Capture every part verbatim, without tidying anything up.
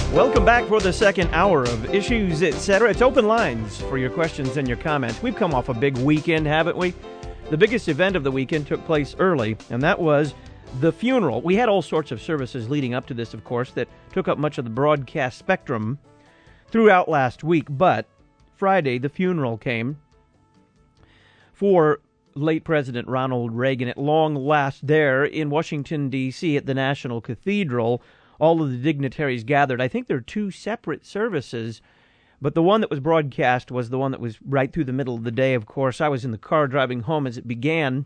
Welcome back for the second hour of Issues, et cetera. It's open lines for your questions and your comments. We've come off a big weekend, haven't we? The biggest event of the weekend took place early, and that was the funeral. We had all sorts of services leading up to this, of course, that took up much of the broadcast spectrum throughout last week. But Friday, the funeral came for late President Ronald Reagan at long last there in Washington, D C at the National Cathedral. All of the dignitaries gathered. I think there are two separate services, but the one that was broadcast was the one that was right through the middle of the day, of course. I was in the car driving home as it began.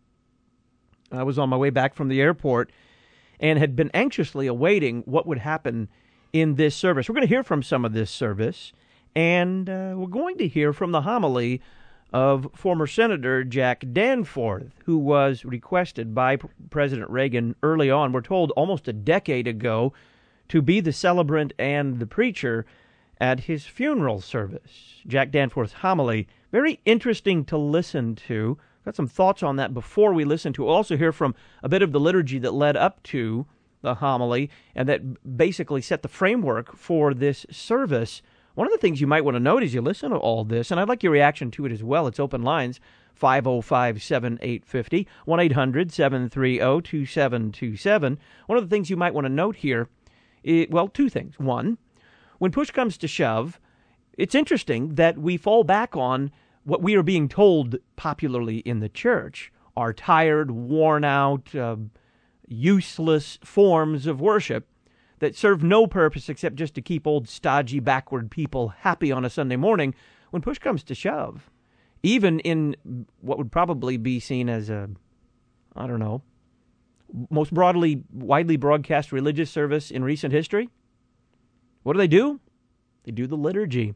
I was on my way back from the airport and had been anxiously awaiting what would happen in this service. We're going to hear from some of this service, and uh, we're going to hear from the homily of former Senator Jack Danforth, who was requested by P- President Reagan early on, we're told almost a decade ago, to be the celebrant and the preacher at his funeral service. Jack Danforth's homily, very interesting to listen to. Got some thoughts on that before we listen to it. We'll also hear from a bit of the liturgy that led up to the homily and that basically set the framework for this service. One of the things you might want to note as you listen to all this, and I'd like your reaction to it as well, it's open lines, five oh five, seven eight five oh, one eight hundred, seven three oh, two seven two seven. One of the things you might want to note here, is, well, two things. One, when push comes to shove, it's interesting that we fall back on what we are being told popularly in the church are tired, worn out, uh, useless forms of worship that serve no purpose except just to keep old, stodgy, backward people happy on a Sunday morning. When push comes to shove, even in what would probably be seen as a, I don't know, most broadly, widely broadcast religious service in recent history, what do they do? They do the liturgy.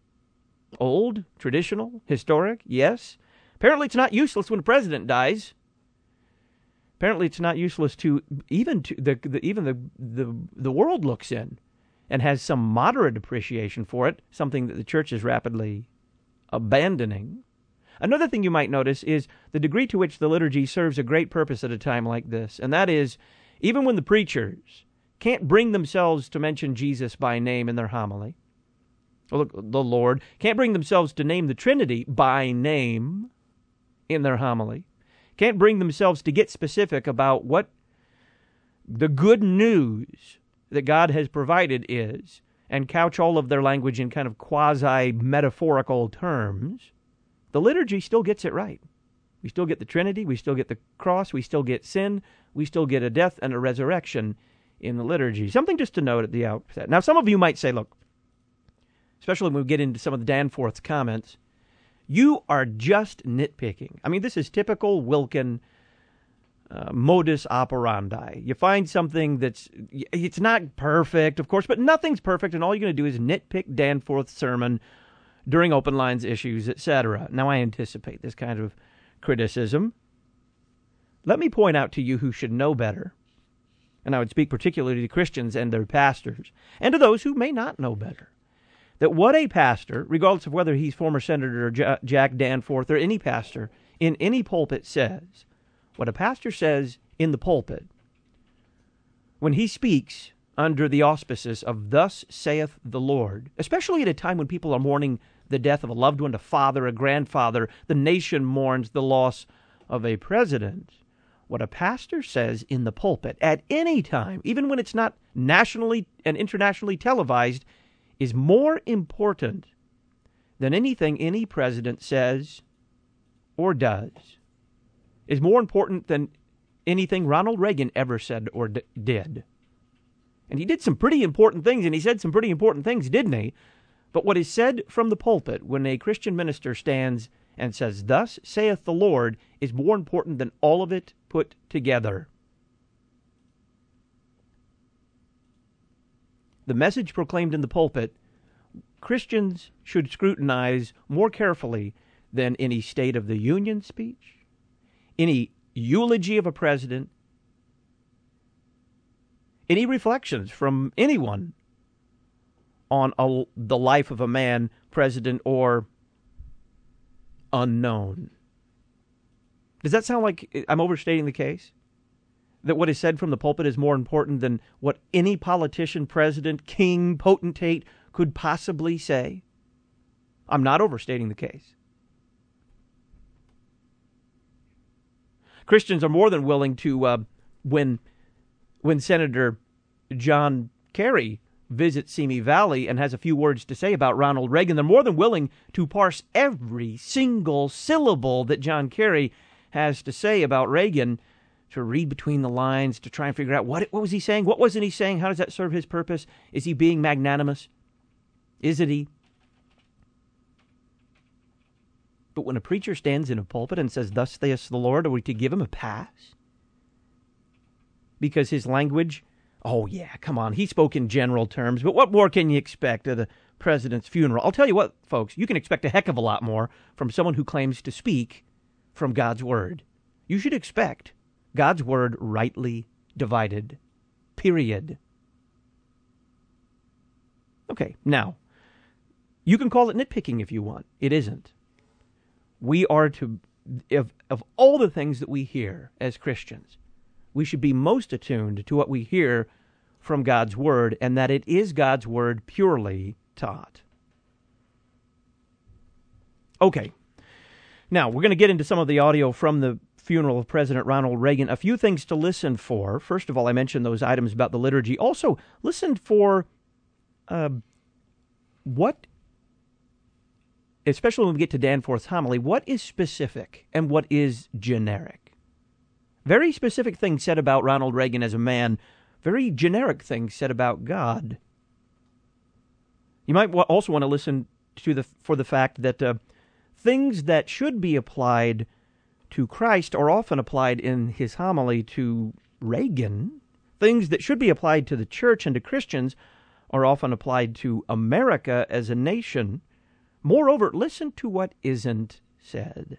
Old, traditional, historic, yes. Apparently it's not useless when a president dies. Apparently, it's not useless to even to the, the even the, the the world looks in and has some moderate appreciation for it, something that the church is rapidly abandoning. Another thing you might notice is the degree to which the liturgy serves a great purpose at a time like this, and that is, even when the preachers can't bring themselves to mention Jesus by name in their homily, or the Lord can't bring themselves to name the Trinity by name in their homily, can't bring themselves to get specific about what the good news that God has provided is, and couch all of their language in kind of quasi-metaphorical terms, the liturgy still gets it right. We still get the Trinity, we still get the cross, we still get sin, we still get a death and a resurrection in the liturgy. Something just to note at the outset. Now, some of you might say, look, especially when we get into some of the Danforth's comments, you are just nitpicking. I mean, this is typical Wilkin uh, modus operandi. You find something that's, it's not perfect, of course, but nothing's perfect, and all you're going to do is nitpick Danforth's sermon during open lines issues, et cetera. Now, I anticipate this kind of criticism. Let me point out to you who should know better, and I would speak particularly to Christians and their pastors, and to those who may not know better, that what a pastor, regardless of whether he's former Senator J- Jack Danforth or any pastor in any pulpit says, what a pastor says in the pulpit when he speaks under the auspices of thus saith the Lord, especially at a time when people are mourning the death of a loved one, a father, a grandfather, the nation mourns the loss of a president. What a pastor says in the pulpit at any time, even when it's not nationally and internationally televised, is more important than anything any president says or does, is more important than anything Ronald Reagan ever said or d- did. And he did some pretty important things, and he said some pretty important things, didn't he? But what is said from the pulpit when a Christian minister stands and says, thus saith the Lord, is more important than all of it put together. The message proclaimed in the pulpit, Christians should scrutinize more carefully than any State of the Union speech, any eulogy of a president, any reflections from anyone on a, the life of a man, president or unknown. Does that sound like I'm overstating the case? That what is said from the pulpit is more important than what any politician, president, king, potentate could possibly say? I'm not overstating the case. Christians are more than willing to, uh, when, when Senator John Kerry visits Simi Valley and has a few words to say about Ronald Reagan, they're more than willing to parse every single syllable that John Kerry has to say about Reagan, to read between the lines, to try and figure out what what was he saying, what wasn't he saying, how does that serve his purpose? Is he being magnanimous? Isn't he? But when a preacher stands in a pulpit and says, "Thus saith the Lord," are we to give him a pass? Because his language, oh yeah, come on, he spoke in general terms, but what more can you expect at a president's funeral? I'll tell you what, folks, you can expect a heck of a lot more from someone who claims to speak from God's Word. You should expect God's Word rightly divided, period. Okay, now, you can call it nitpicking if you want. It isn't. We are to, of, of all the things that we hear as Christians, we should be most attuned to what we hear from God's Word, and that it is God's Word purely taught. Okay, now we're going to get into some of the audio from the funeral of President Ronald Reagan. A few things to listen for. First of all, I mentioned those items about the liturgy. Also, listen for uh, what, especially when we get to Danforth's homily, what is specific and what is generic. Very specific things said about Ronald Reagan as a man. Very generic things said about God. You might also want to listen to the for the fact that uh, things that should be applied to Christ are often applied in his homily to Reagan. Things that should be applied to the church and to Christians are often applied to America as a nation. Moreover, listen to what isn't said.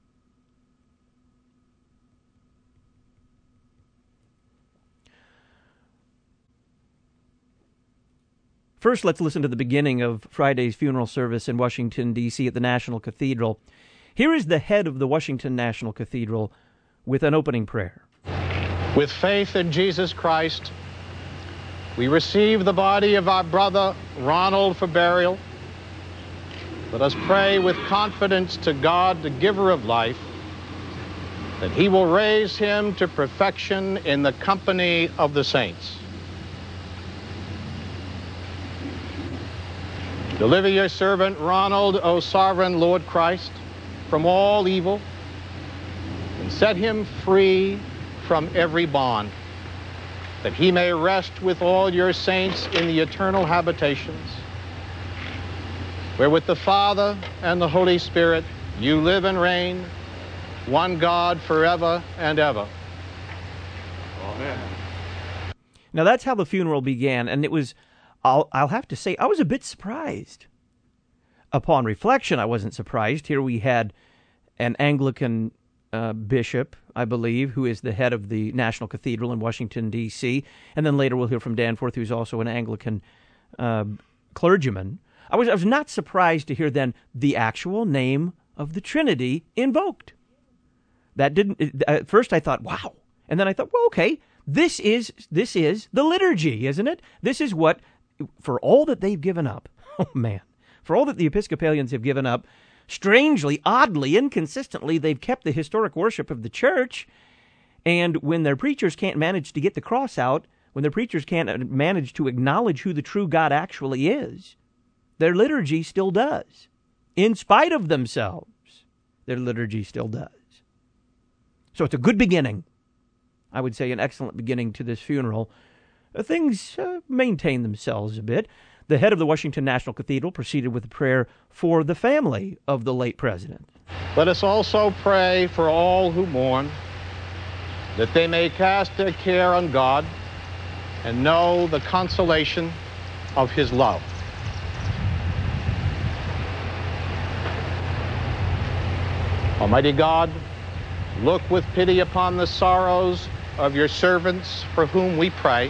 First, let's listen to the beginning of Friday's funeral service in Washington, D C at the National Cathedral. Here is the head of the Washington National Cathedral with an opening prayer. With faith in Jesus Christ, we receive the body of our brother Ronald for burial. Let us pray with confidence to God, the giver of life, that he will raise him to perfection in the company of the saints. Deliver your servant Ronald, O sovereign Lord Christ, from all evil, and set him free from every bond, that he may rest with all your saints in the eternal habitations, where with the Father and the Holy Spirit you live and reign, one God forever and ever. Amen. Now that's how the funeral began, and it was, I'll, I'll have to say, I was a bit surprised. Upon reflection, I wasn't surprised. Here we had an Anglican uh, bishop, I believe, who is the head of the National Cathedral in Washington, D C, and then later we'll hear from Danforth, who's also an Anglican uh, clergyman. I was, I was not surprised to hear then the actual name of the Trinity invoked. That didn't, at first I thought, wow. And then I thought, well, okay, this is, this is the liturgy, isn't it? This is what, for all that they've given up, oh man, for all that the Episcopalians have given up, strangely, oddly, inconsistently, they've kept the historic worship of the church. And when their preachers can't manage to get the cross out, when their preachers can't manage to acknowledge who the true God actually is, their liturgy still does. In spite of themselves, their liturgy still does. So it's a good beginning. I would say an excellent beginning to this funeral. Uh, things uh, maintain themselves a bit. The head of the Washington National Cathedral proceeded with a prayer for the family of the late president. Let us also pray for all who mourn, that they may cast their care on God and know the consolation of his love. Almighty God, look with pity upon the sorrows of your servants for whom we pray.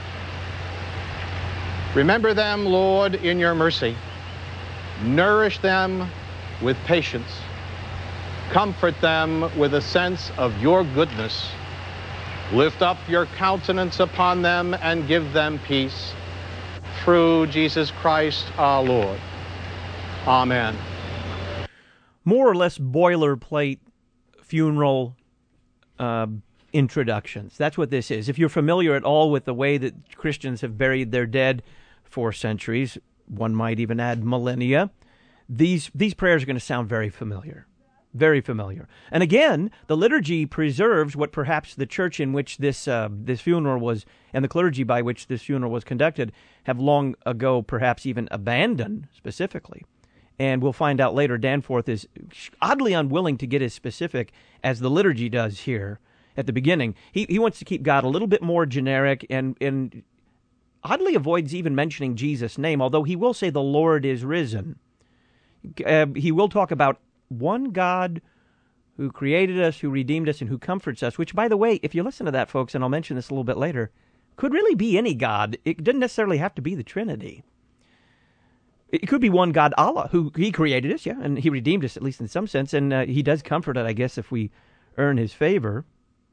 Remember them, Lord, in your mercy. Nourish them with patience. Comfort them with a sense of your goodness. Lift up your countenance upon them and give them peace. Through Jesus Christ our Lord. Amen. More or less boilerplate funeral uh, introductions. That's what this is. If you're familiar at all with the way that Christians have buried their dead for centuries, one might even add millennia, these these prayers are going to sound very familiar. Very familiar. And again, the liturgy preserves what perhaps the church in which this uh, this funeral was, and the clergy by which this funeral was conducted, have long ago perhaps even abandoned specifically. And we'll find out later, Danforth is oddly unwilling to get as specific as the liturgy does here at the beginning. He he wants to keep God a little bit more generic and, and oddly avoids even mentioning Jesus' name, although he will say the Lord is risen. Uh, he will talk about one God who created us, who redeemed us, and who comforts us, which, by the way, if you listen to that, folks, and I'll mention this a little bit later, could really be any God. It doesn't necessarily have to be the Trinity. It could be one God, Allah, who he created us, yeah, and he redeemed us, at least in some sense, and uh, he does comfort us, I guess, if we earn his favor.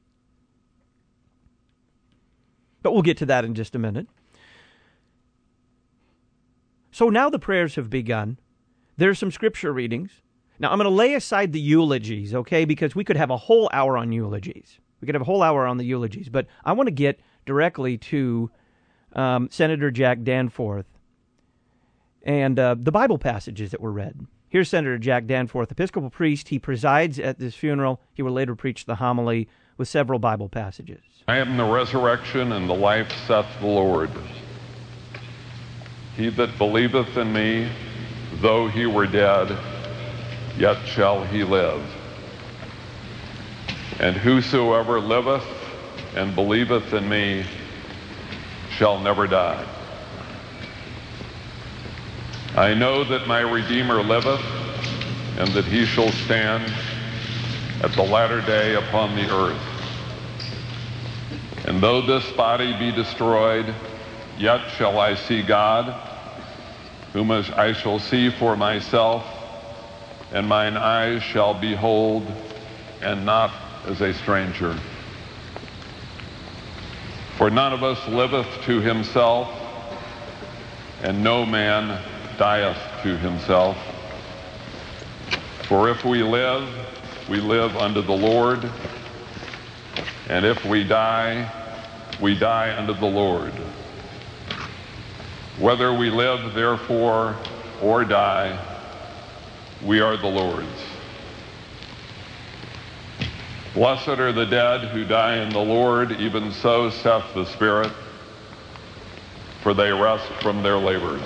But we'll get to that in just a minute. So now the prayers have begun. There are some scripture readings. Now, I'm going to lay aside the eulogies, okay, because we could have a whole hour on eulogies. We could have a whole hour on the eulogies, but I want to get directly to um, Senator Jack Danforth and uh, the Bible passages that were read. Here's Senator Jack Danforth, Episcopal priest. He presides at this funeral. He will later preach the homily with several Bible passages. I am the resurrection and the life, saith the Lord. He that believeth in me, though he were dead, yet shall he live. And whosoever liveth and believeth in me shall never die. I know that my Redeemer liveth, and that he shall stand at the latter day upon the earth. And though this body be destroyed, yet shall I see God, whom I shall see for myself, and mine eyes shall behold, and not as a stranger. For none of us liveth to himself, and no man dieth to himself. For if we live, we live unto the Lord, and if we die, we die unto the Lord. Whether we live, therefore, or die, we are the Lord's. Blessed are the dead who die in the Lord, even so saith the Spirit, for they rest from their labors.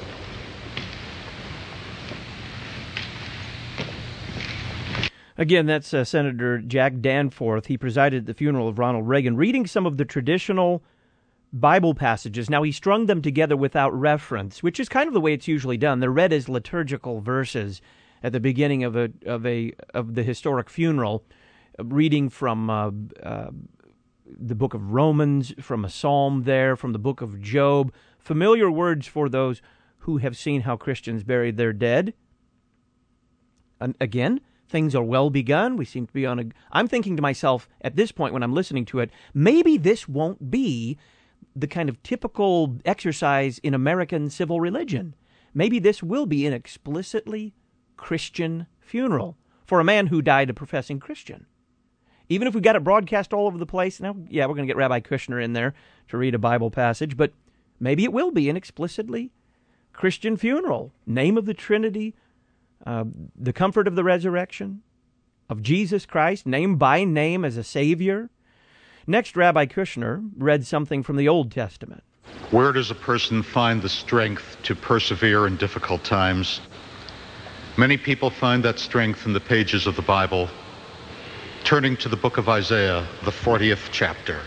Again, that's uh, Senator Jack Danforth. He presided at the funeral of Ronald Reagan, reading some of the traditional Bible passages. Now, he strung them together without reference, which is kind of the way it's usually done. They're read as liturgical verses at the beginning of a of a of the historic funeral, reading from uh, uh, the book of Romans, from a psalm there, from the book of Job. Familiar words for those who have seen how Christians buried their dead. And again, things are well begun. We seem to be on a... I'm thinking to myself at this point when I'm listening to it, maybe this won't be the kind of typical exercise in American civil religion. Maybe this will be an explicitly Christian funeral for a man who died a professing Christian. Even if we got it broadcast all over the place, now, yeah, we're going to get Rabbi Kushner in there to read a Bible passage, but maybe it will be an explicitly Christian funeral. Name of the Trinity, uh, the comfort of the resurrection, of Jesus Christ, named by name as a Savior. Next, Rabbi Kushner read something from the Old Testament. Where does a person find the strength to persevere in difficult times? Many people find that strength in the pages of the Bible. Turning to the book of Isaiah, the fortieth chapter.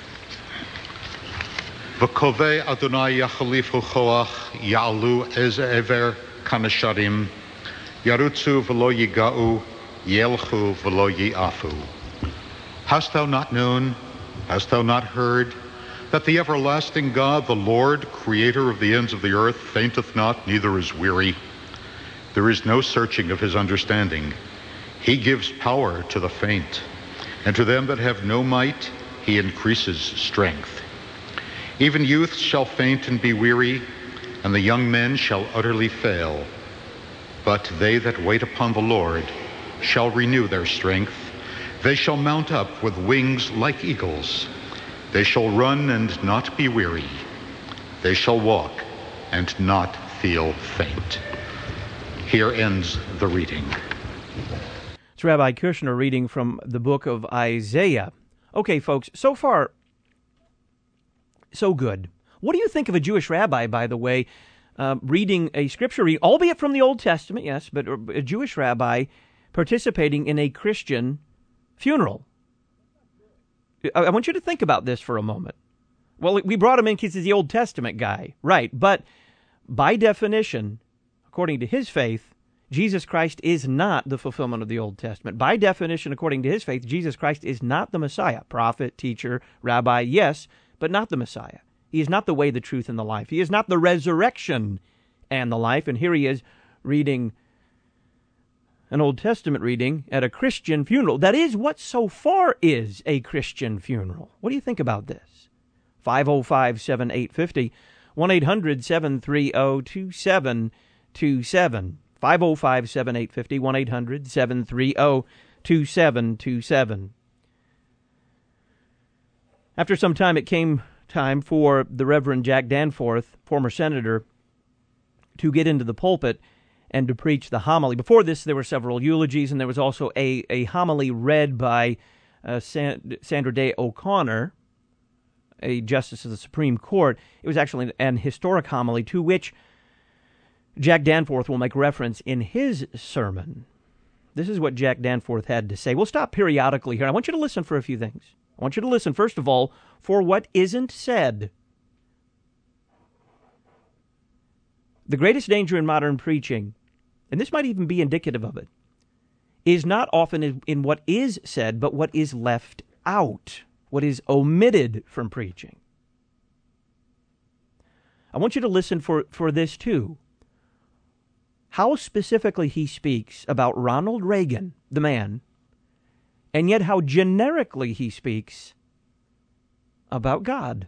V'kovei Adonai yachalifu choach ya'alu ez ever kanasharim yarutzu v'lo yiga'u yelchu v'lo yi'afu. Hast thou not known, hast thou not heard, that the everlasting God, the Lord, creator of the ends of the earth, fainteth not, neither is weary? There is no searching of his understanding. He gives power to the faint, and to them that have no might, he increases strength. Even youths shall faint and be weary, and the young men shall utterly fail. But they that wait upon the Lord shall renew their strength. They shall mount up with wings like eagles. They shall run and not be weary. They shall walk and not feel faint. Here ends the reading. It's Rabbi Kirshner reading from the book of Isaiah. Okay, folks, so far, so good. What do you think of a Jewish rabbi, by the way, uh, reading a scripture reading, albeit from the Old Testament, yes, but a Jewish rabbi participating in a Christian funeral? I, I want you to think about this for a moment. Well, we brought him in because he's the Old Testament guy, right? But by definition, according to his faith, Jesus Christ is not the fulfillment of the Old Testament. By definition, according to his faith, Jesus Christ is not the Messiah. Prophet, teacher, rabbi, yes, but not the Messiah. He is not the way, the truth, and the life. He is not the resurrection and the life. And here he is reading an Old Testament reading at a Christian funeral. That is what so far is a Christian funeral. What do you think about this? five oh five, seven eight five oh, one eight hundred, seven three oh, two seven two seven. five oh five, seven eight five oh, one eight hundred, seven three oh, two seven two seven. After some time, it came time for the Reverend Jack Danforth, former senator, to get into the pulpit and to preach the homily. Before this, there were several eulogies, and there was also a, a homily read by uh, San, Sandra Day O'Connor, a justice of the Supreme Court. It was actually an historic homily to which Jack Danforth will make reference in his sermon. This is what Jack Danforth had to say. We'll stop periodically here. I want you to listen for a few things. I want you to listen, first of all, for what isn't said. The greatest danger in modern preaching, and this might even be indicative of it, is not often in what is said, but what is left out, what is omitted from preaching. I want you to listen for, for this too. How specifically he speaks about Ronald Reagan, the man, and yet how generically he speaks about God.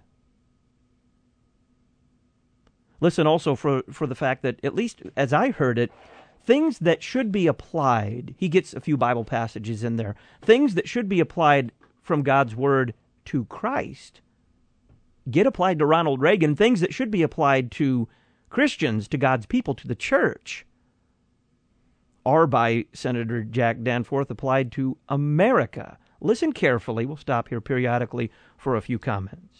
Listen also for, for the fact that, at least as I heard it, things that should be applied, he gets a few Bible passages in there, things that should be applied from God's Word to Christ get applied to Ronald Reagan. Things that should be applied to Christians, to God's people, to the church, are by Senator Jack Danforth applied to America. Listen carefully. We'll stop here periodically for a few comments.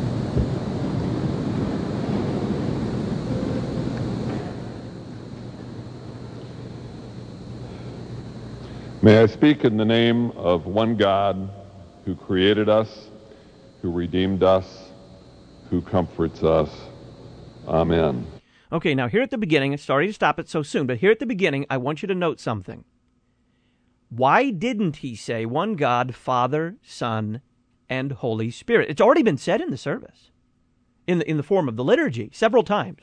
May I speak in the name of one God who created us, who redeemed us, who comforts us. Amen. Okay, now here at the beginning, sorry to stop it so soon, but here at the beginning, I want you to note something. Why didn't he say one God, Father, Son, and Holy Spirit? It's already been said in the service, in the, in the form of the liturgy, several times.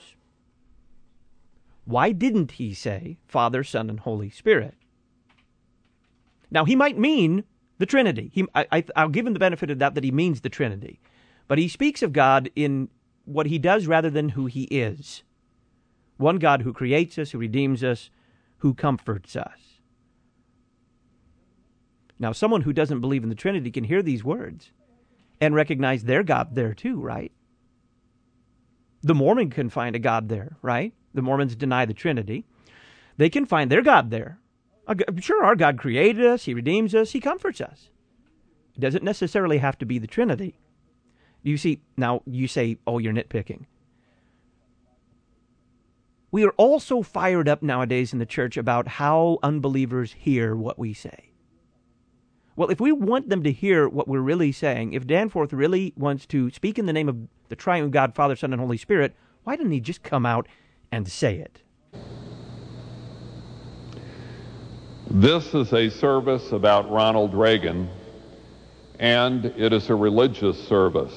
Why didn't he say Father, Son, and Holy Spirit? Now, he might mean the Trinity. He, I, I, I'll give him the benefit of that, that he means the Trinity. But he speaks of God in what he does rather than who he is. One God who creates us, who redeems us, who comforts us. Now, someone who doesn't believe in the Trinity can hear these words and recognize their God there too, right? The Mormon can find a God there, right? The Mormons deny the Trinity. They can find their God there. Sure, our God created us, he redeems us, he comforts us. It doesn't necessarily have to be the Trinity. You see, now you say, oh, you're nitpicking. We are all so fired up nowadays in the church about how unbelievers hear what we say. Well, if we want them to hear what we're really saying, if Danforth really wants to speak in the name of the triune God, Father, Son, and Holy Spirit, why didn't he just come out and say it? This is a service about Ronald Reagan, and it is a religious service.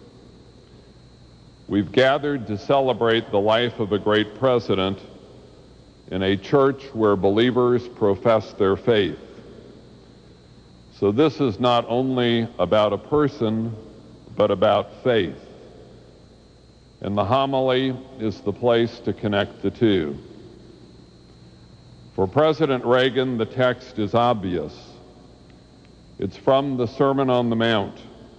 We've gathered to celebrate the life of a great president in a church where believers profess their faith. So this is not only about a person, but about faith. And the homily is the place to connect the two. For President Reagan, the text is obvious. It's from the Sermon on the Mount.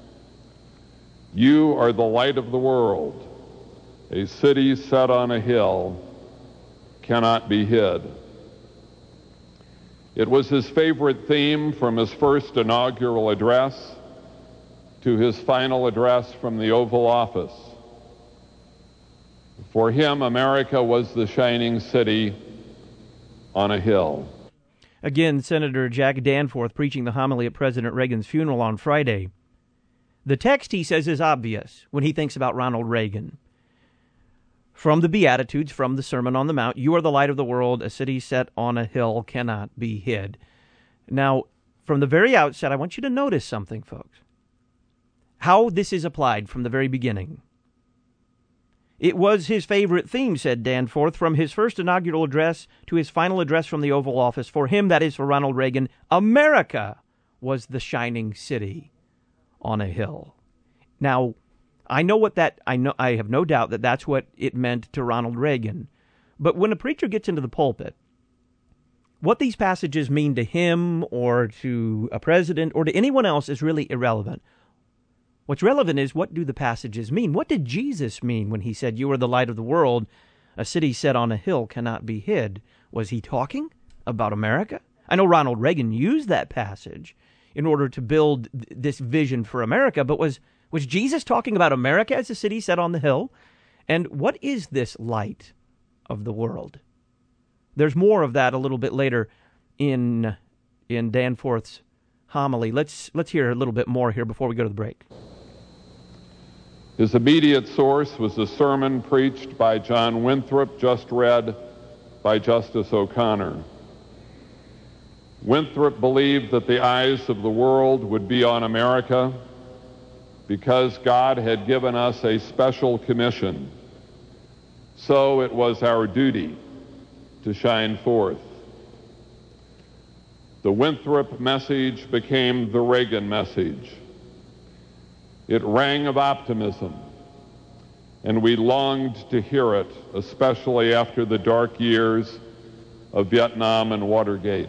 You are the light of the world. A city set on a hill cannot be hid. It was his favorite theme from his first inaugural address to his final address from the Oval Office. For him, America was the shining city on a hill. Again, Senator Jack Danforth preaching the homily at President Reagan's funeral on Friday. The text, he says, is obvious when he thinks about Ronald Reagan. From the Beatitudes, from the Sermon on the Mount, you are the light of the world, a city set on a hill cannot be hid. Now, from the very outset, I want you to notice something, folks. How this is applied from the very beginning. It was his favorite theme, said Danforth, from his first inaugural address to his final address from the Oval Office. For him, that is for Ronald Reagan, America was the shining city on a hill. Now, I know what that, I know, I have no doubt that that's what it meant to Ronald Reagan. But when a preacher gets into the pulpit, what these passages mean to him or to a president or to anyone else is really irrelevant. What's relevant is, what do the passages mean? What did Jesus mean when he said, you are the light of the world, a city set on a hill cannot be hid? Was he talking about America? I know Ronald Reagan used that passage in order to build th- this vision for America, but was, was Jesus talking about America as a city set on the hill? And what is this light of the world? There's more of that a little bit later in in Danforth's homily. Let's let's hear a little bit more here before we go to the break. His immediate source was a sermon preached by John Winthrop, just read by Justice O'Connor. Winthrop believed that the eyes of the world would be on America because God had given us a special commission. So it was our duty to shine forth. The Winthrop message became the Reagan message. It rang of optimism, and we longed to hear it, especially after the dark years of Vietnam and Watergate.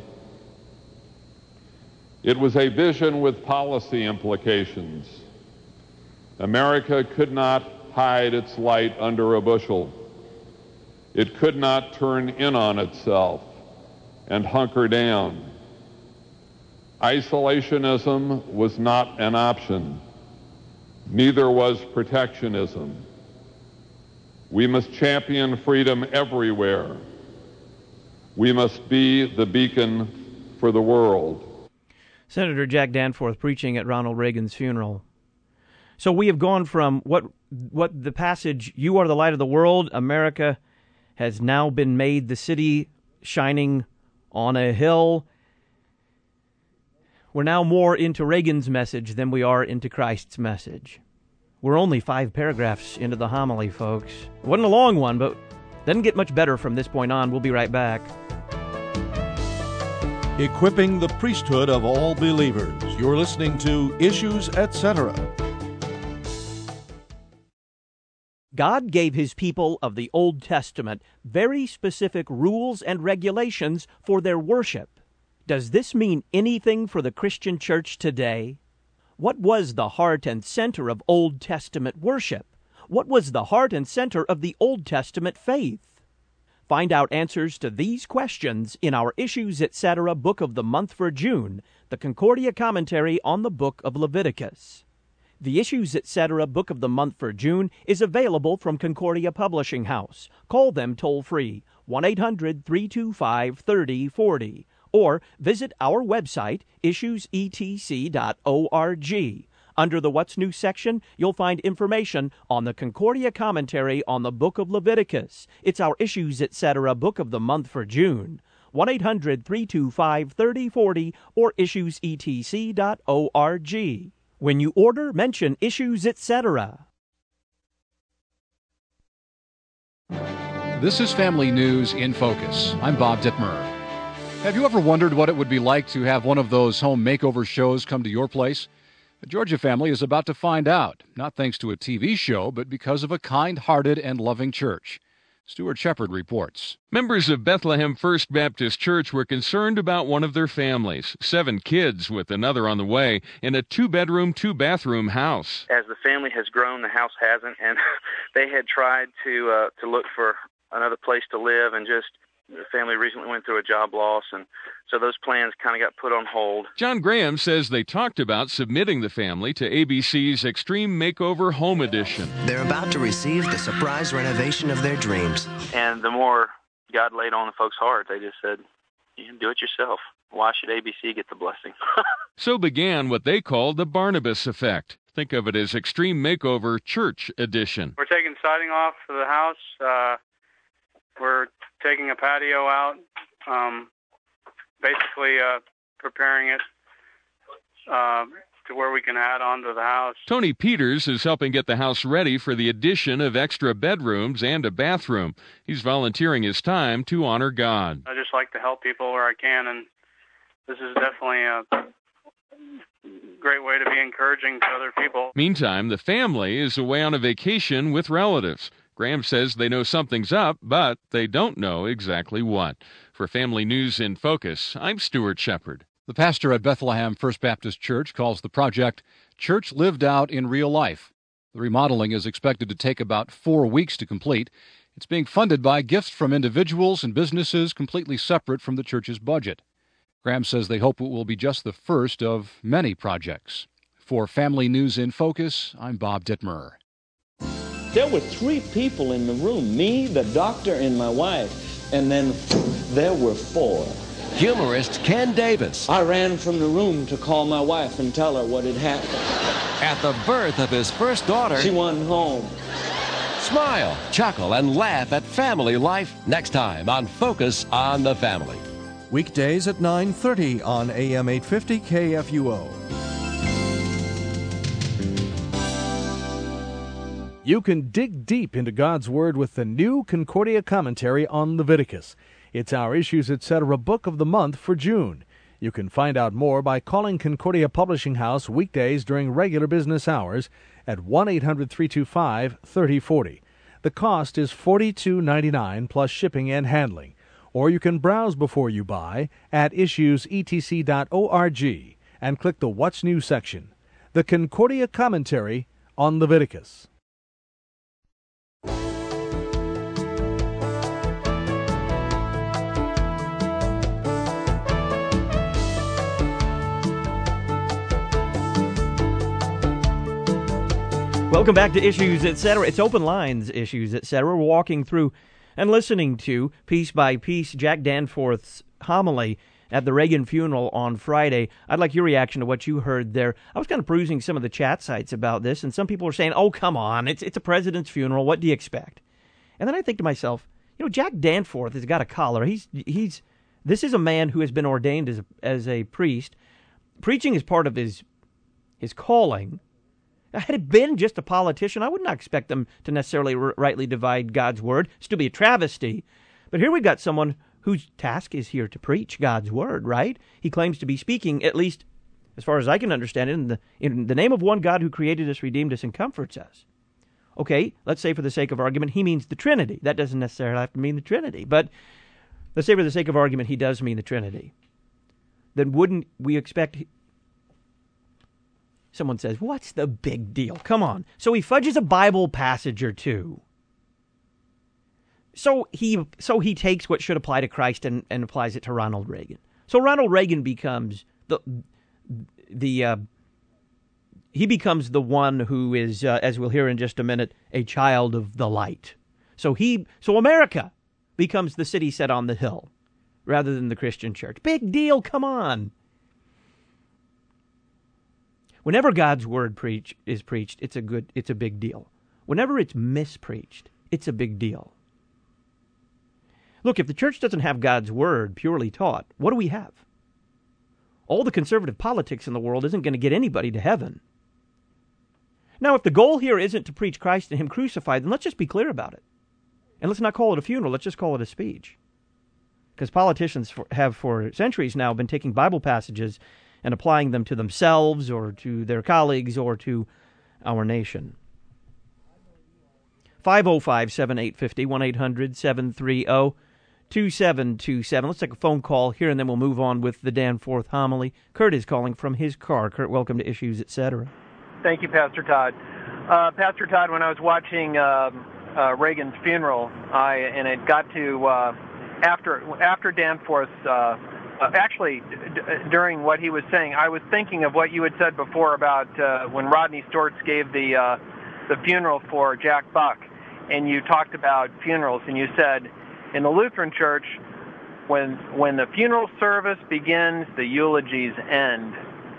It was a vision with policy implications. America could not hide its light under a bushel. It could not turn in on itself and hunker down. Isolationism was not an option. Neither was protectionism. We must champion freedom everywhere. We must be the beacon for the world. Senator Jack Danforth preaching at Ronald Reagan's funeral. So we have gone from what what the passage, you are the light of the world, America has now been made the city shining on a hill. We're now more into Reagan's message than we are into Christ's message. We're only five paragraphs into the homily, folks. It wasn't a long one, but doesn't get much better from this point on. We'll be right back. Equipping the priesthood of all believers. You're listening to Issues, et cetera. God gave his people of the Old Testament very specific rules and regulations for their worship. Does this mean anything for the Christian church today? What was the heart and center of Old Testament worship? What was the heart and center of the Old Testament faith? Find out answers to these questions in our Issues, et cetera book of the month for June, the Concordia Commentary on the book of Leviticus. The Issues, et cetera book of the month for June is available from Concordia Publishing House. Call them toll-free, one eight hundred, three two five, three oh four oh, or visit our website, issues e t c dot org. Under the What's New section, you'll find information on the Concordia Commentary on the book of Leviticus. It's our Issues, et cetera book of the month for June. one eight hundred, three two five, three oh four oh or issues e t c dot org. When you order, mention Issues, et cetera. This is Family News in Focus. I'm Bob Dittmer. Have you ever wondered what it would be like to have one of those home makeover shows come to your place? The Georgia family is about to find out, not thanks to a T V show, but because of a kind-hearted and loving church. Stuart Shepard reports. Members of Bethlehem First Baptist Church were concerned about one of their families, seven kids with another on the way, in a two-bedroom, two-bathroom house. As the family has grown, the house hasn't, and they had tried to uh, to look for another place to live, and just the family recently went through a job loss, and so those plans kind of got put on hold. John Graham says they talked about submitting the family to A B C's Extreme Makeover Home Edition. They're about to receive the surprise renovation of their dreams. And the more God laid on the folks' heart, they just said, you can do it yourself. Why should A B C get the blessing? So began what they called the Barnabas Effect. Think of it as Extreme Makeover Church Edition. We're taking siding off for the house. Uh, we're taking a patio out, um, basically uh, preparing it uh, to where we can add on to the house. Tony Peters is helping get the house ready for the addition of extra bedrooms and a bathroom. He's volunteering his time to honor God. I just like to help people where I can, and this is definitely a great way to be encouraging to other people. Meantime, the family is away on a vacation with relatives. Graham says they know something's up, but they don't know exactly what. For Family News in Focus, I'm Stuart Shepard. The pastor at Bethlehem First Baptist Church calls the project Church Lived Out in Real Life. The remodeling is expected to take about four weeks to complete. It's being funded by gifts from individuals and businesses completely separate from the church's budget. Graham says they hope it will be just the first of many projects. For Family News in Focus, I'm Bob Dittmer. There were three people in the room, me, the doctor, and my wife, and then there were four. Humorist Ken Davis. I ran from the room to call my wife and tell her what had happened. At the birth of his first daughter, she went home. Smile, chuckle, and laugh at family life next time on Focus on the Family. Weekdays at nine thirty on A M eight fifty K F U O. You can dig deep into God's Word with the new Concordia Commentary on Leviticus. It's our Issues Etc. book of the month for June. You can find out more by calling Concordia Publishing House weekdays during regular business hours at one eight hundred three two five three oh four oh. The cost is forty-two ninety-nine plus shipping and handling. Or you can browse before you buy at issues e t c dot org and click the What's New section. The Concordia Commentary on Leviticus. Welcome back to Issues Etc. It's Open Lines Issues Etc. We're walking through and listening to, piece by piece, Jack Danforth's homily at the Reagan funeral on Friday. I'd like your reaction to what you heard there. I was kind of perusing some of the chat sites about this, and some people are saying, oh, come on, it's it's a president's funeral. What do you expect? And then I think to myself, you know, Jack Danforth has got a collar. He's he's this is a man who has been ordained as a, as a priest. Preaching is part of his his calling. Had it been just a politician, I would not expect them to necessarily r- rightly divide God's word. It's to be a travesty. But here we've got someone whose task is here to preach God's word, right? He claims to be speaking, at least as far as I can understand it, in the, in the name of one God who created us, redeemed us, and comforts us. Okay, let's say for the sake of argument, he means the Trinity. That doesn't necessarily have to mean the Trinity. But let's say for the sake of argument, he does mean the Trinity. Then wouldn't we expect... Someone says, what's the big deal? Come on. So he fudges a Bible passage or two. So he so he takes what should apply to Christ and, and applies it to Ronald Reagan. So Ronald Reagan becomes the the uh, he becomes the one who is, uh, as we'll hear in just a minute, a child of the light. So he so America becomes the city set on the hill rather than the Christian church. Big deal. Come on. Whenever God's word preach is preached, it's a good, it's a big deal. Whenever it's mispreached, it's a big deal. Look, if the church doesn't have God's word purely taught, what do we have? All the conservative politics in the world isn't going to get anybody to heaven. Now, if the goal here isn't to preach Christ and Him crucified, then let's just be clear about it. And let's not call it a funeral, let's just call it a speech. Because politicians for, have for centuries now been taking Bible passages and applying them to themselves or to their colleagues or to our nation. five oh five, seven eight five oh, one eight hundred, seven three zero, two seven two seven. Let's take a phone call here, and then we'll move on with the Danforth homily. Kurt is calling from his car. Kurt, welcome to Issues, et cetera. Thank you, Pastor Todd. Uh, Pastor Todd, when I was watching uh, uh, Reagan's funeral, I and it got to uh, after after Danforth, uh, uh, actually d- during what he was saying, I was thinking of what you had said before about uh, when Rodney Stortz gave the uh, the funeral for Jack Buck, and you talked about funerals, and you said in the Lutheran Church, when when the funeral service begins, the eulogies end.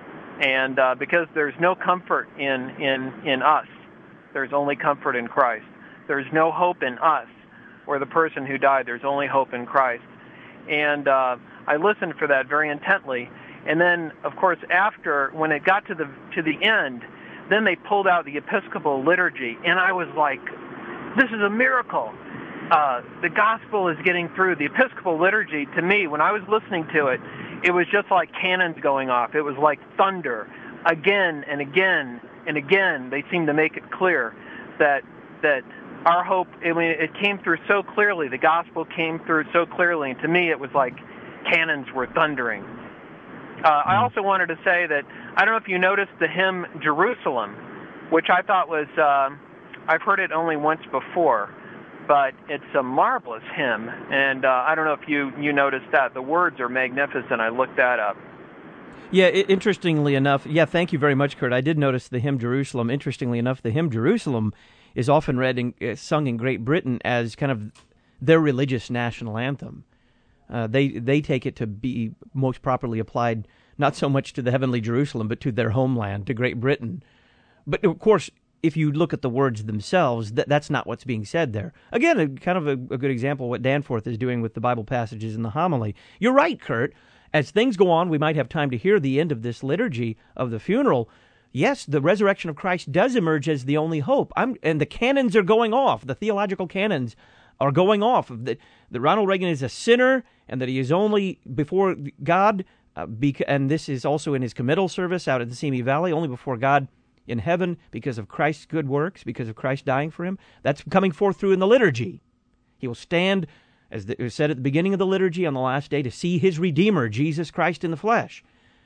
And uh, because there's no comfort in, in, in us, there's only comfort in Christ. There's no hope in us or the person who died. There's only hope in Christ. And uh, I listened for that very intently. And then, of course, after, when it got to the to the end, then they pulled out the Episcopal liturgy. And I was like, this is a miracle. Uh, the gospel is getting through. The Episcopal liturgy, to me, when I was listening to it, it was just like cannons going off. It was like thunder. Again and again and again, they seemed to make it clear that that our hope, I mean, it came through so clearly. The gospel came through so clearly. And to me, it was like cannons were thundering. Uh, I also wanted to say that, I don't know if you noticed the hymn Jerusalem, which I thought was, uh, I've heard it only once before, but it's a marvelous hymn, and uh, I don't know if you, you noticed that. The words are magnificent. I looked that up. Yeah, it, interestingly enough, yeah, thank you very much, Kurt. I did notice the hymn Jerusalem. Interestingly enough, the hymn Jerusalem is often read and uh, sung in Great Britain as kind of their religious national anthem. Uh, they they take it to be most properly applied not so much to the heavenly Jerusalem, but to their homeland, to Great Britain. But, of course, if you look at the words themselves, that, that's not what's being said there. Again, a, kind of a, a good example of what Danforth is doing with the Bible passages in the homily. You're right, Kurt. As things go on, we might have time to hear the end of this liturgy of the funeral. Yes, the resurrection of Christ does emerge as the only hope. I'm, and the cannons are going off. The theological cannons are going off. That, that Ronald Reagan is a sinner and that he is only before God, uh, bec- and this is also in his committal service out at the Simi Valley, only before God in heaven because of Christ's good works, because of Christ dying for him. That's coming forth through in the liturgy. He will stand, as it was said at the beginning of the liturgy, on the last day to see his Redeemer, Jesus Christ in the flesh.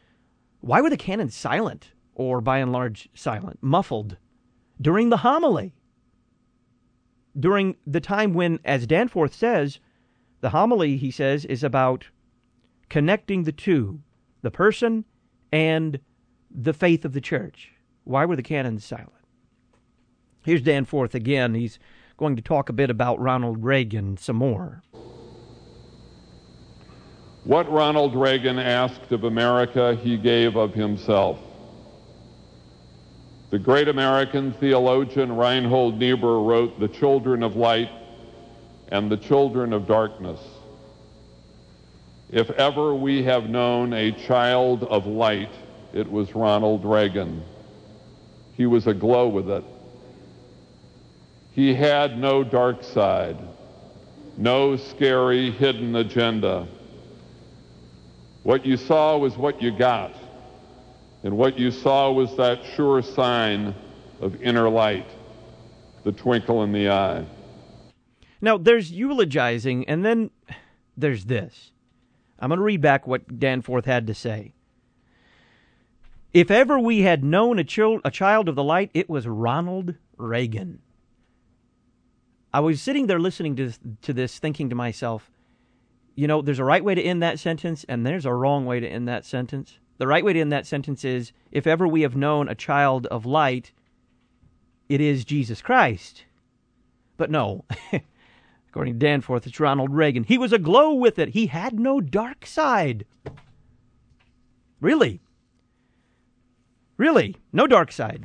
Why were the canons silent, or by and large silent, muffled, during the homily? During the time when, as Danforth says, the homily, he says, is about connecting the two, the person and the faith of the church. Why were the canons silent? Here's Danforth again. He's going to talk a bit about Ronald Reagan some more. What Ronald Reagan asked of America, he gave of himself. The great American theologian Reinhold Niebuhr wrote, "The children of light and the children of darkness." If ever we have known a child of light, it was Ronald Reagan. He was aglow with it. He had no dark side, no scary hidden agenda. What you saw was what you got, and what you saw was that sure sign of inner light, the twinkle in the eye. Now, there's eulogizing, and then there's this. I'm going to read back what Danforth had to say. If ever we had known a, chil- a child of the light, it was Ronald Reagan. I was sitting there listening to this, to this, thinking to myself, you know, there's a right way to end that sentence, and there's a wrong way to end that sentence. The right way to end that sentence is, if ever we have known a child of light, it is Jesus Christ. But no, according to Danforth, it's Ronald Reagan. He was aglow with it. He had no dark side. Really? Really, no dark side.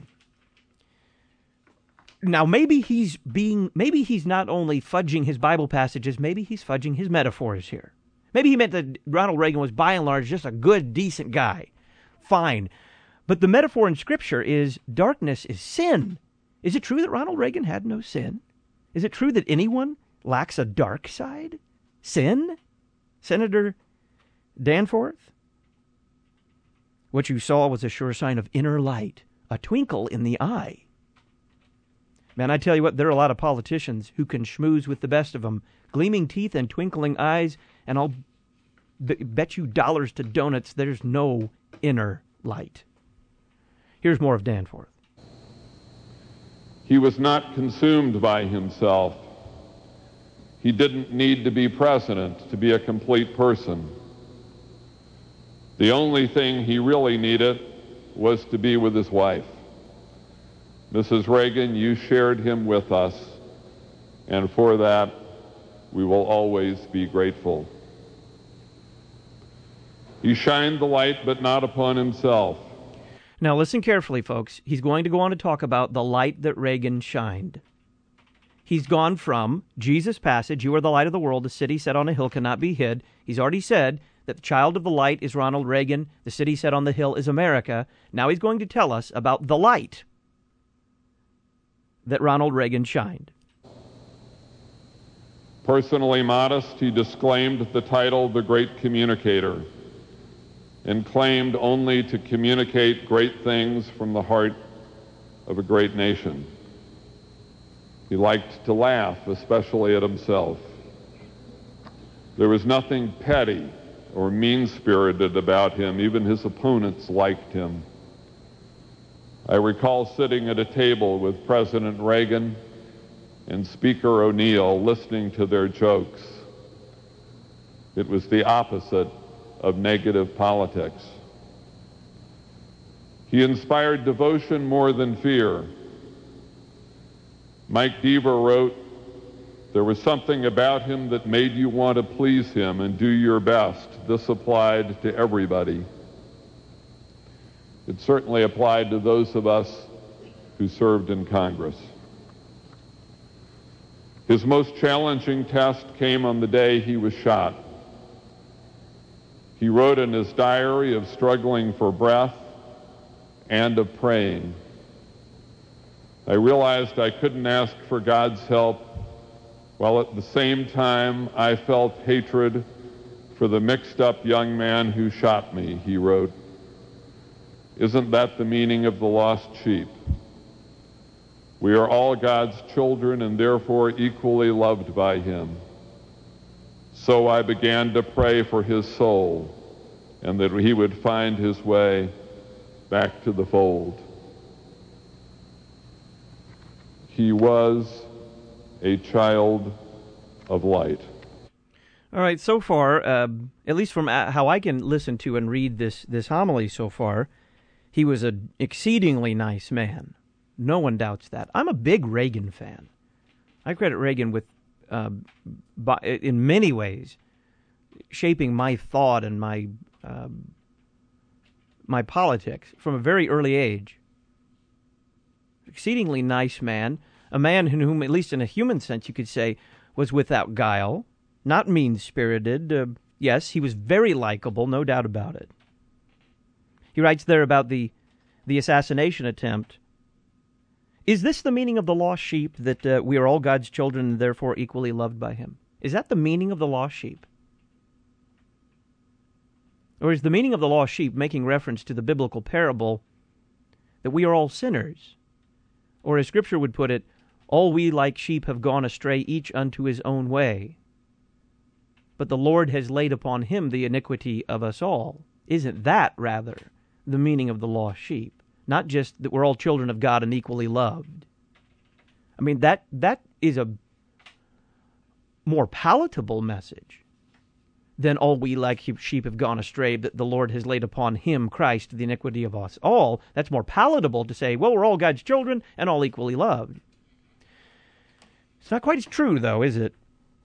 Now, maybe he's being, maybe he's not only fudging his Bible passages, maybe he's fudging his metaphors here. Maybe he meant that Ronald Reagan was, by and large, just a good, decent guy. Fine. But the metaphor in Scripture is darkness is sin. Is it true that Ronald Reagan had no sin? Is it true that anyone lacks a dark side? Sin? Senator Danforth? What you saw was a sure sign of inner light, a twinkle in the eye. Man, I tell you what, there are a lot of politicians who can schmooze with the best of them. Gleaming teeth and twinkling eyes, and I'll b- bet you dollars to donuts there's no inner light. Here's more of Danforth. He was not consumed by himself. He didn't need to be president to be a complete person. The only thing he really needed was to be with his wife. Missus Reagan, you shared him with us, and for that, we will always be grateful. He shined the light, but not upon himself. Now listen carefully, folks. He's going to go on to talk about the light that Reagan shined. He's gone from Jesus' passage, you are the light of the world, a city set on a hill cannot be hid. He's already said that the child of the light is Ronald Reagan, the city set on the hill is America. Now he's going to tell us about the light that Ronald Reagan shined. Personally modest, he disclaimed the title the Great Communicator and claimed only to communicate great things from the heart of a great nation. He liked to laugh, especially at himself. There was nothing petty or mean-spirited about him. Even his opponents liked him. I recall sitting at a table with President Reagan and Speaker O'Neill listening to their jokes. It was the opposite of negative politics. He inspired devotion more than fear. Mike Deaver wrote, there was something about him that made you want to please him and do your best. This applied to everybody. It certainly applied to those of us who served in Congress. His most challenging test came on the day he was shot. He wrote in his diary of struggling for breath and of praying. I realized I couldn't ask for God's help, while at the same time I felt hatred for the mixed-up young man who shot me, he wrote. Isn't that the meaning of the lost sheep? We are all God's children and therefore equally loved by him. So I began to pray for his soul and that he would find his way back to the fold. He was a child of light. All right, so far, uh, at least from how I can listen to and read this, this homily so far, he was an exceedingly nice man. No one doubts that. I'm a big Reagan fan. I credit Reagan with, uh, by, in many ways, shaping my thought and my uh, my politics from a very early age. Exceedingly nice man, a man in whom, at least in a human sense, you could say, was without guile, not mean-spirited. Uh, yes, he was very likable, no doubt about it. He writes there about the, the assassination attempt. Is this the meaning of the lost sheep, that uh, we are all God's children and therefore equally loved by him? Is that the meaning of the lost sheep? Or is the meaning of the lost sheep making reference to the biblical parable that we are all sinners? Or as Scripture would put it, all we like sheep have gone astray, each unto his own way. But the Lord has laid upon him the iniquity of us all. Isn't that, rather, the meaning of the lost sheep? Not just that we're all children of God and equally loved. I mean, that that is a more palatable message than all we like sheep have gone astray, that the Lord has laid upon him, Christ, the iniquity of us all. That's more palatable to say, well, we're all God's children and all equally loved. It's not quite as true, though, is it?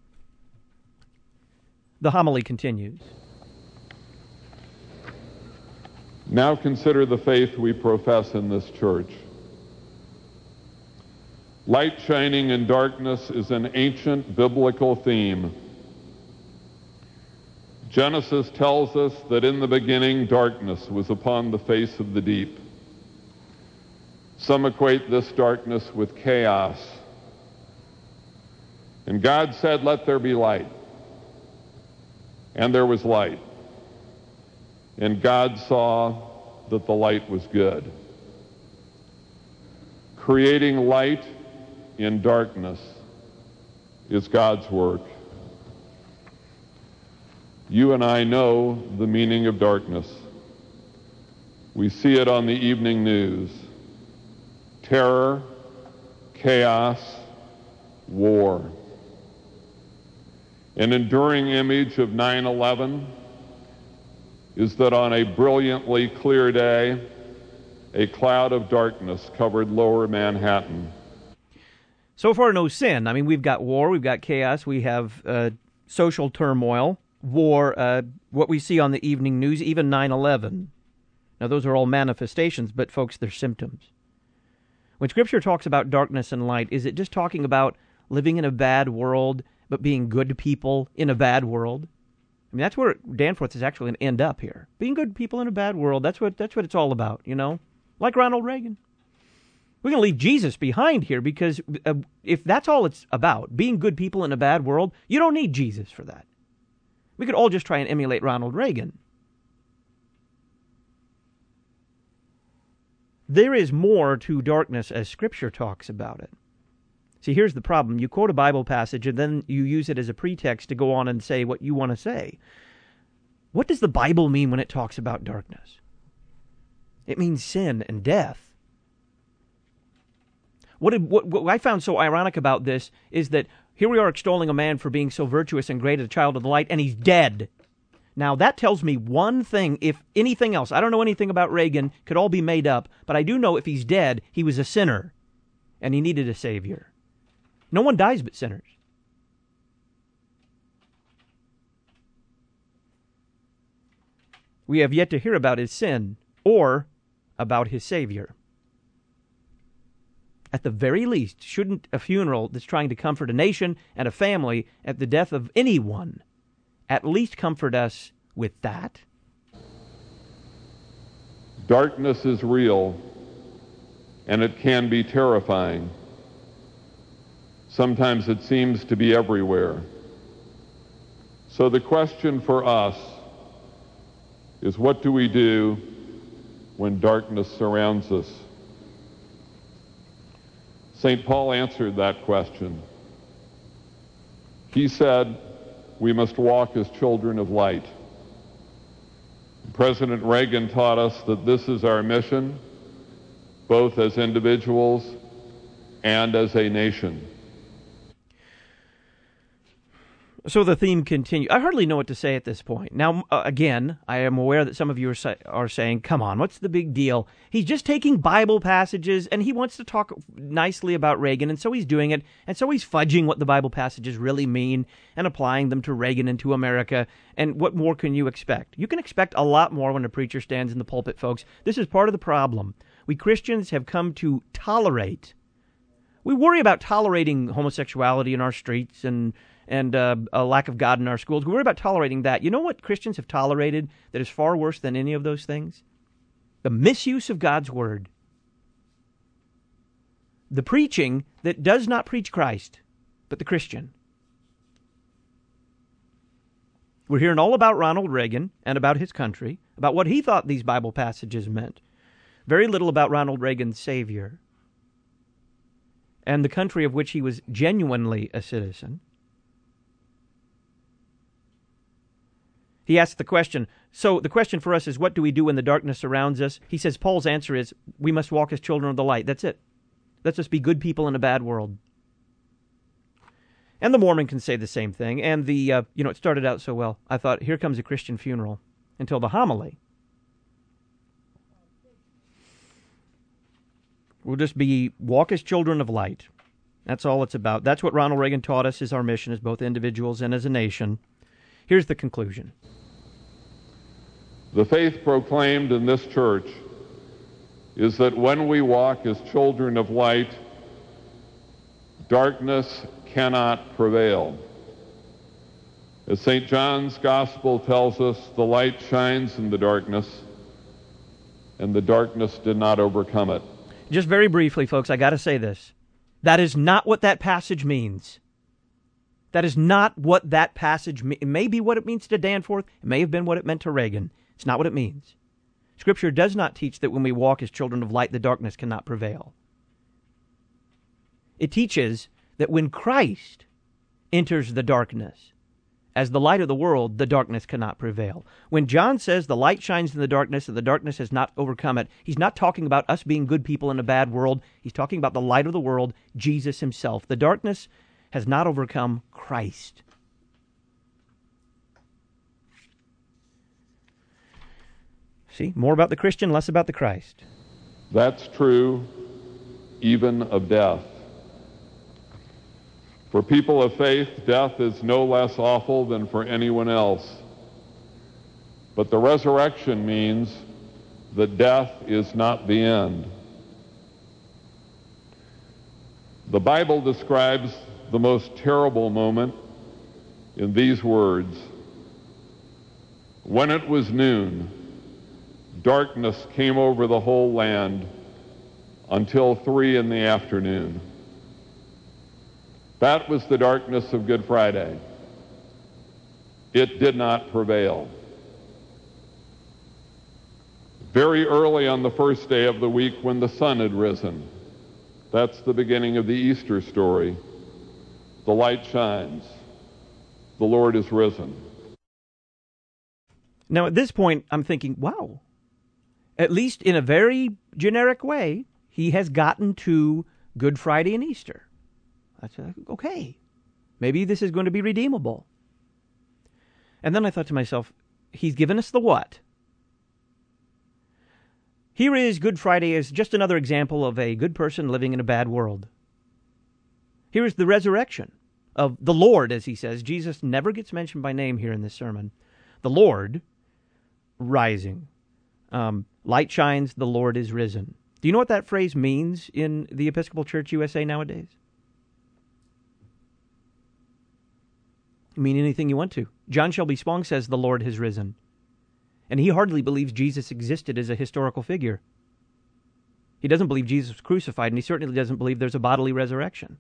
The homily continues. Now consider the faith we profess in this church. Light shining in darkness is an ancient biblical theme. Genesis tells us that in the beginning darkness was upon the face of the deep. Some equate this darkness with chaos. And God said, "Let there be light." And there was light. And God saw that the light was good. Creating light in darkness is God's work. You and I know the meaning of darkness. We see it on the evening news. Terror, chaos, war. An enduring image of nine eleven is that on a brilliantly clear day, a cloud of darkness covered lower Manhattan. So far, no sin. I mean, we've got war, we've got chaos, we have uh, social turmoil, war, uh, what we see on the evening news, even nine eleven. Now, those are all manifestations, but folks, they're symptoms. When Scripture talks about darkness and light, is it just talking about living in a bad world, but being good people in a bad world? I mean, that's where Danforth is actually going to end up here. Being good people in a bad world, that's what that's what it's all about, you know? Like Ronald Reagan. We're going to leave Jesus behind here because uh, if that's all it's about, being good people in a bad world, you don't need Jesus for that. We could all just try and emulate Ronald Reagan. There is more to darkness as Scripture talks about it. See, here's the problem. You quote a Bible passage and then you use it as a pretext to go on and say what you want to say. What does the Bible mean when it talks about darkness? It means sin and death. What, did, what, what I found so ironic about this is that here we are extolling a man for being so virtuous and great, a child of the light, and he's dead. Now, that tells me one thing, if anything else. I don't know anything about Reagan, could all be made up, but I do know if he's dead, he was a sinner, and he needed a Savior. No one dies but sinners. We have yet to hear about his sin or about his Savior. At the very least, shouldn't a funeral that's trying to comfort a nation and a family at the death of anyone at least comfort us with that? Darkness is real, and it can be terrifying. Sometimes it seems to be everywhere. So the question for us is, what do we do when darkness surrounds us? Saint Paul answered that question. He said, we must walk as children of light. President Reagan taught us that this is our mission, both as individuals and as a nation. So the theme continues. I hardly know what to say at this point. Now, uh, again, I am aware that some of you are, say, are saying, come on, what's the big deal? He's just taking Bible passages, and he wants to talk nicely about Reagan, and so he's doing it, and so he's fudging what the Bible passages really mean and applying them to Reagan and to America, and what more can you expect? You can expect a lot more when a preacher stands in the pulpit, folks. This is part of the problem. We Christians have come to tolerate. We worry about tolerating homosexuality in our streets and and uh, a lack of God in our schools. We worry about tolerating that. You know what Christians have tolerated that is far worse than any of those things? The misuse of God's Word. The preaching that does not preach Christ, but the Christian. We're hearing all about Ronald Reagan and about his country, about what he thought these Bible passages meant. Very little about Ronald Reagan's Savior and the country of which he was genuinely a citizen. He asks the question, so the question for us is, what do we do when the darkness surrounds us? He says Paul's answer is, we must walk as children of the light. That's it. Let's just be good people in a bad world. And the Mormon can say the same thing. And the, uh, you know, it started out so well. I thought, here comes a Christian funeral. Until the homily. We'll just be, walk as children of light. That's all it's about. That's what Ronald Reagan taught us is our mission as both individuals and as a nation. Here's the conclusion. The faith proclaimed in this church is that when we walk as children of light, darkness cannot prevail. As Saint John's Gospel tells us, the light shines in the darkness, and the darkness did not overcome it. Just very briefly, folks, I got to say this. That is not what that passage means. That is not what that passage means. It may be what it means to Danforth. It may have been what it meant to Reagan. It's not what it means. Scripture does not teach that when we walk as children of light, the darkness cannot prevail. It teaches that when Christ enters the darkness, as the light of the world, the darkness cannot prevail. When John says the light shines in the darkness and the darkness has not overcome it, he's not talking about us being good people in a bad world. He's talking about the light of the world, Jesus himself. The darkness has not overcome Christ. See, more about the Christian, less about the Christ. That's true even of death. For people of faith, death is no less awful than for anyone else. But the resurrection means that death is not the end. The Bible describes the most terrible moment in these words: when it was noon, darkness came over the whole land until three in the afternoon. That was the darkness of Good Friday. It did not prevail. Very early on the first day of the week, when the sun had risen, that's the beginning of the Easter story. The light shines. The Lord is risen. Now, at this point, I'm thinking, wow, at least in a very generic way, he has gotten to Good Friday and Easter. I said, okay, maybe this is going to be redeemable. And then I thought to myself, he's given us the what? Here is Good Friday as just another example of a good person living in a bad world. Here is the resurrection of the Lord, as he says. Jesus never gets mentioned by name here in this sermon. The Lord rising. Um, light shines, the Lord is risen. Do you know what that phrase means in the Episcopal Church U S A nowadays? Mean anything you want to. John Shelby Spong says the Lord has risen. And he hardly believes Jesus existed as a historical figure. He doesn't believe Jesus was crucified, and he certainly doesn't believe there's a bodily resurrection.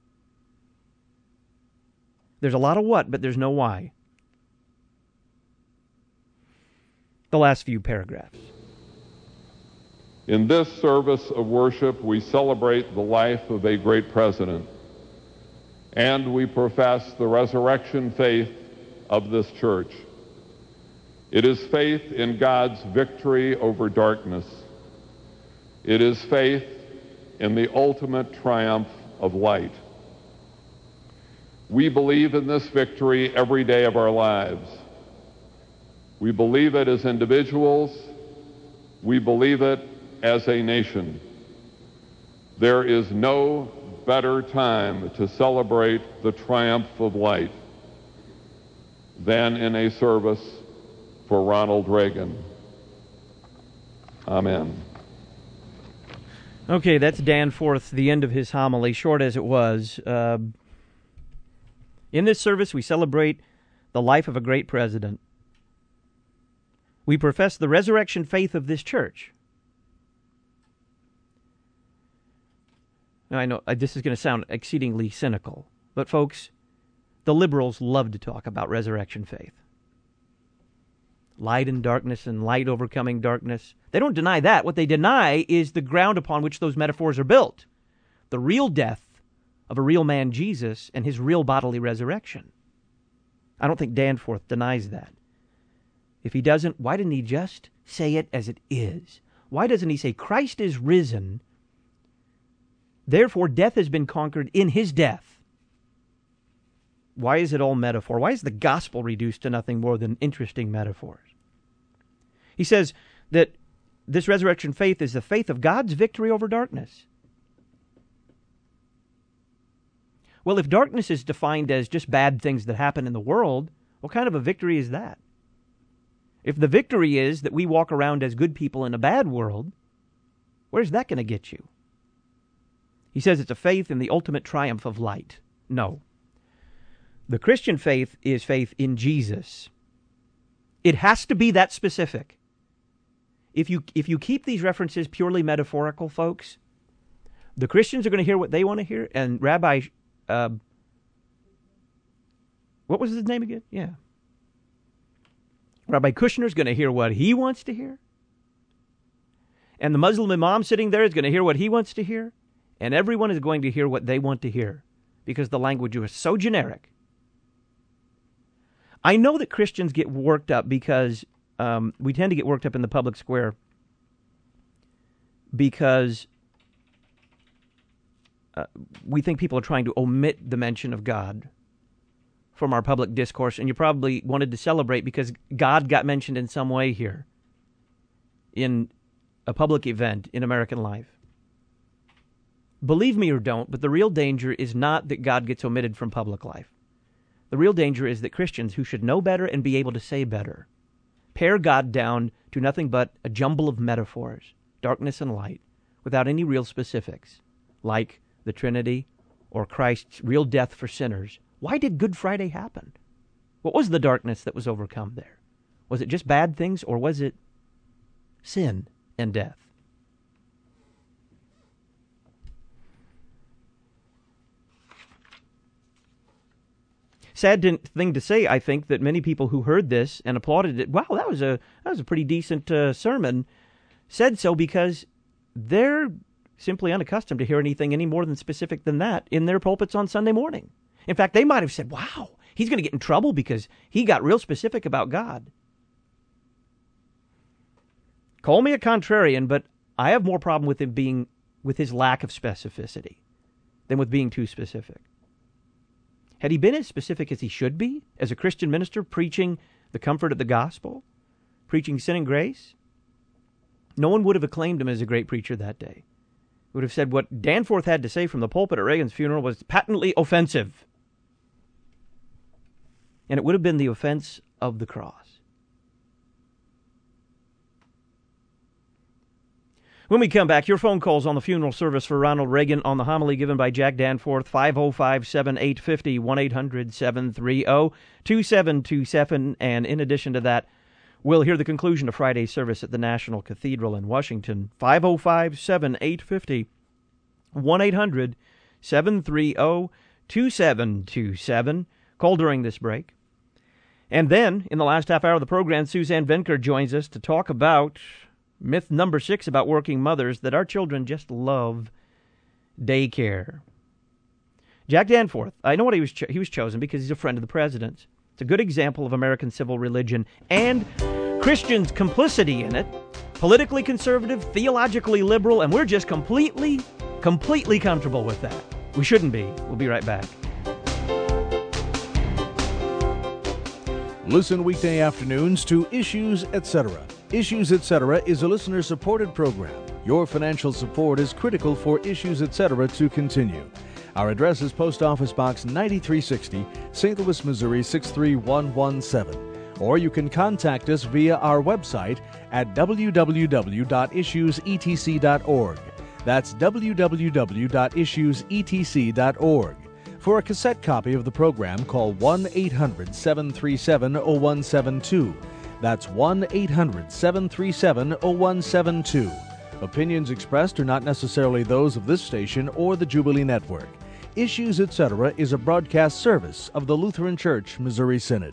There's a lot of what, but there's no why. The last few paragraphs. In this service of worship, we celebrate the life of a great president, and we profess the resurrection faith of this church. It is faith in God's victory over darkness. It is faith in the ultimate triumph of light. We believe in this victory every day of our lives. We believe it as individuals. We believe it as a nation. There is no better time to celebrate the triumph of light than in a service for Ronald Reagan. Amen. Okay, that's Danforth, the end of his homily, short as it was. Uh, in this service, we celebrate the life of a great president. We profess the resurrection faith of this church. Now, I know uh, this is going to sound exceedingly cynical, but folks, the liberals love to talk about resurrection faith. Light and darkness and light overcoming darkness. They don't deny that. What they deny is the ground upon which those metaphors are built. The real death of a real man, Jesus, and his real bodily resurrection. I don't think Danforth denies that. If he doesn't, why didn't he just say it as it is? Why doesn't he say, Christ is risen, therefore death has been conquered in his death? Why is it all metaphor? Why is the gospel reduced to nothing more than interesting metaphors? He says that this resurrection faith is the faith of God's victory over darkness. Well, if darkness is defined as just bad things that happen in the world, what kind of a victory is that? If the victory is that we walk around as good people in a bad world, where's that going to get you? He says it's a faith in the ultimate triumph of light. No. The Christian faith is faith in Jesus. It has to be that specific. If you if you keep these references purely metaphorical, folks, the Christians are going to hear what they want to hear, and Rabbi uh, What was his name again? Yeah. Rabbi Kushner's going to hear what he wants to hear. And the Muslim imam sitting there is going to hear what he wants to hear. And everyone is going to hear what they want to hear because the language was so generic. I know that Christians get worked up because um, we tend to get worked up in the public square because uh, we think people are trying to omit the mention of God from our public discourse, and you probably wanted to celebrate because God got mentioned in some way here in a public event in American life. Believe me or don't, but the real danger is not that God gets omitted from public life. The real danger is that Christians who should know better and be able to say better pare God down to nothing but a jumble of metaphors, darkness and light, without any real specifics, like the Trinity or Christ's real death for sinners. Why did Good Friday happen? What was the darkness that was overcome there? Was it just bad things, or was it sin and death? Sad thing to say, I think, that many people who heard this and applauded it, wow, that was a that was a pretty decent uh, sermon, said so because they're simply unaccustomed to hear anything any more than specific than that in their pulpits on Sunday morning. In fact, they might have said, wow, he's going to get in trouble because he got real specific about God. Call me a contrarian, but I have more problem with him being, with his lack of specificity than with being too specific. Had he been as specific as he should be, as a Christian minister preaching the comfort of the gospel, preaching sin and grace, no one would have acclaimed him as a great preacher that day. Would have said what Danforth had to say from the pulpit at Reagan's funeral was patently offensive. And it would have been the offense of the cross. When we come back, your phone calls on the funeral service for Ronald Reagan on the homily given by Jack Danforth, five oh five, seven eight five oh, one eight hundred, seven three oh, two seven two seven. And in addition to that, we'll hear the conclusion of Friday's service at the National Cathedral in Washington, five oh five, seven eight five oh, one eight hundred, seven three oh, two seven two seven. Call during this break. And then, in the last half hour of the program, Suzanne Venker joins us to talk about myth number six about working mothers, that our children just love daycare. Jack Danforth, I know what he was cho- he was chosen because he's a friend of the president's. It's a good example of American civil religion and Christians' complicity in it. Politically conservative, theologically liberal, and we're just completely, completely comfortable with that. We shouldn't be. We'll be right back. Listen weekday afternoons to Issues, et cetera. Issues, et cetera is a listener-supported program. Your financial support is critical for Issues, et cetera to continue. Our address is Post Office Box ninety-three sixty, Saint Louis, Missouri six three one one seven. Or you can contact us via our website at w w w dot issues e t c dot org. That's w w w dot issues e t c dot org. For a cassette copy of the program, call one eight hundred, seven three seven, oh one seven two. That's one eight hundred, seven three seven, oh one seven two. Opinions expressed are not necessarily those of this station or the Jubilee Network. Issues, et cetera is a broadcast service of the Lutheran Church Missouri Synod.